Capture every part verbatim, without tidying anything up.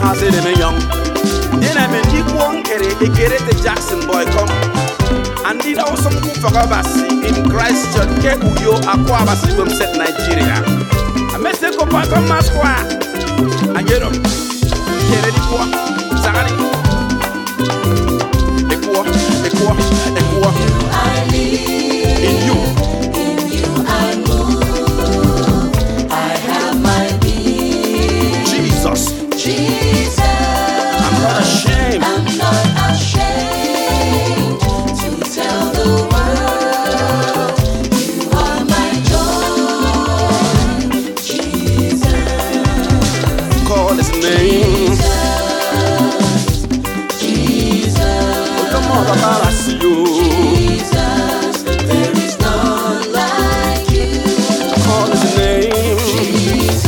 say them young. Then I mean, you won't get it, get it, the Jackson boy come. And you know some good for Abasi in Christchurch, Kekuyo, Aquabasi, from set Nigeria. I met the Copa from Masqua. I get them. Get it, Equa, Zari. Equa, Equa, Equa. I live in you. In you I move. I have my being. Jesus. Jesus. I'm not ashamed. I'm not ashamed to tell the world you are my joy. Jesus. Call his name. Jesus. Jesus. Oh, come on, Baba, I see you. Jesus. There is none like you. Call his name. Jesus.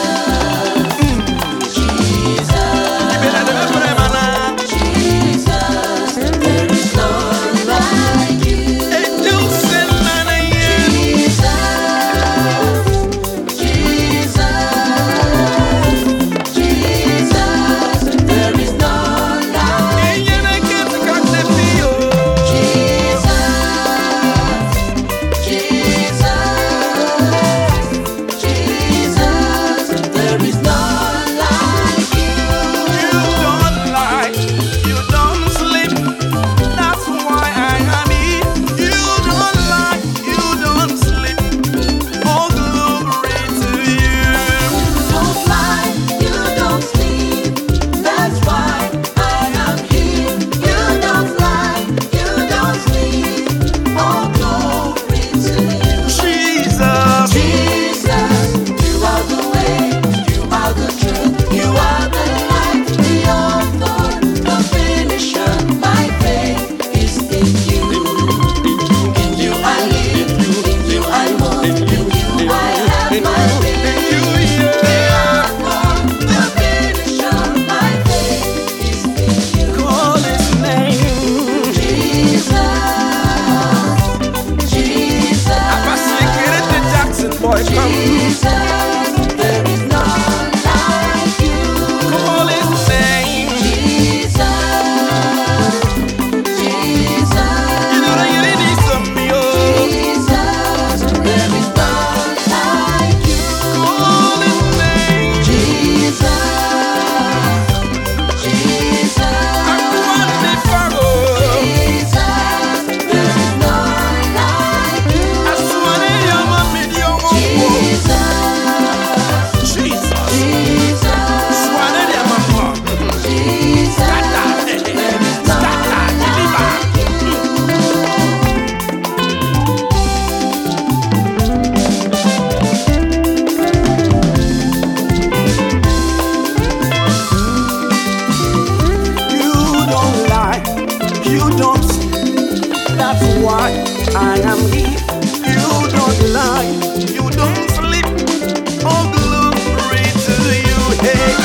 I am here. You don't lie, you don't sleep. All glory to you. Hey,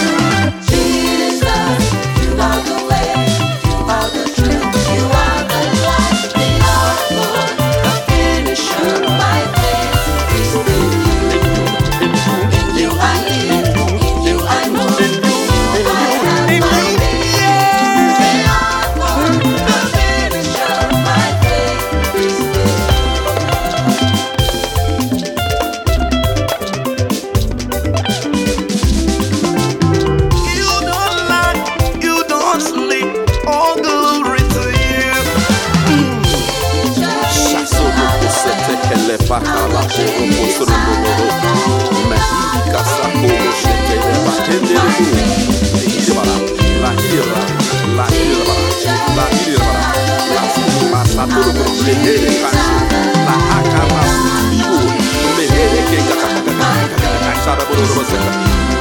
Jesus, you are the way, you are the truth, you are the life, the author, the finisher. My faith is in you. In you I live, in you I move, in you I have my being. The author, the finisher. My faith is in you. you don't lie, you don't sleep. All glory to you. Shaso boko sete kele pakala koro kosoro lolo. Mahiri kasa koro shete le bakende le bu. Hiri bara, la hira, la hira bara, la hira bara, la fili masa toro koro lehere kanshi, la haka masu bibo, lehere ke kaka kaka kaka kaka shara boro boro seka.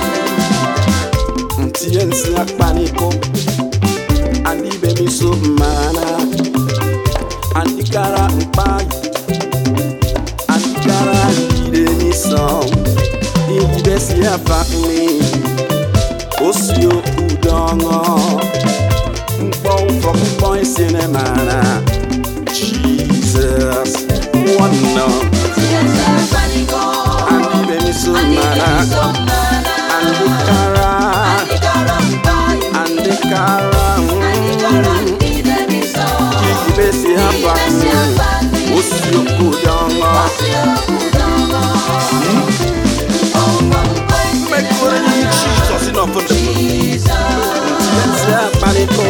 Mtiensi akpaniko, andi bemi submana, andi kara mpai, andi kara ide nisong, indi besi afakmi, osio udongo, mpong fok mpong sinemana. Jesus, one no, Jesus, panico, andi bemi submana, andi kara. andi kara mpa. Jesus enough for the Panico,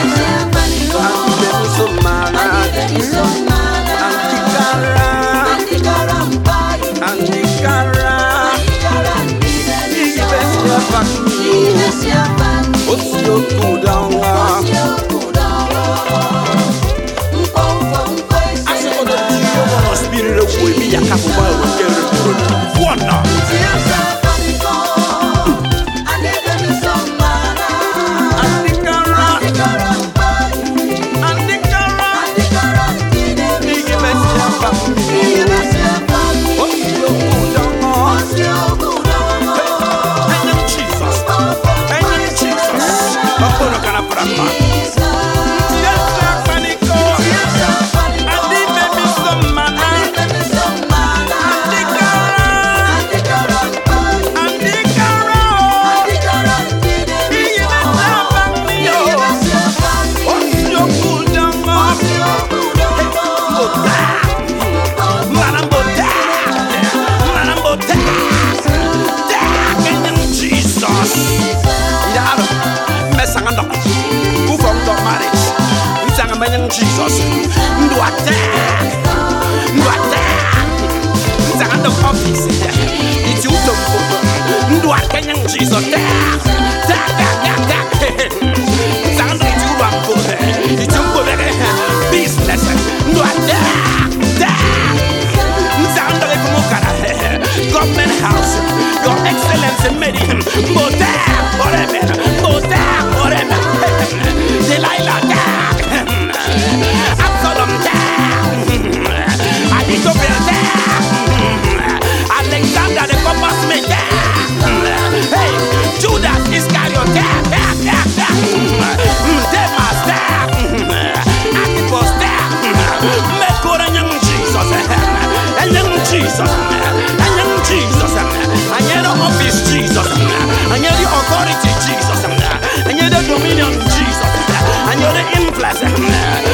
Jesus, no attack, no attack. It's the office. It's you to no attack. Jesus, attack, attack, attack. It's the you want it's you business. No attack, attack. It's government house. Your Excellency made him. Motac, whatever. Motac, whatever. Delilah, attack. Absalom down. I need to build down. Alexander the compass me down. Hey, Judas Iscariot down, down, down, down. Demas down. Antipas down. Make good on young Jesus. And young Jesus. And young Jesus. And you're the office Jesus. And you're the authority Jesus. And you're the dominion Jesus. And you're the influence.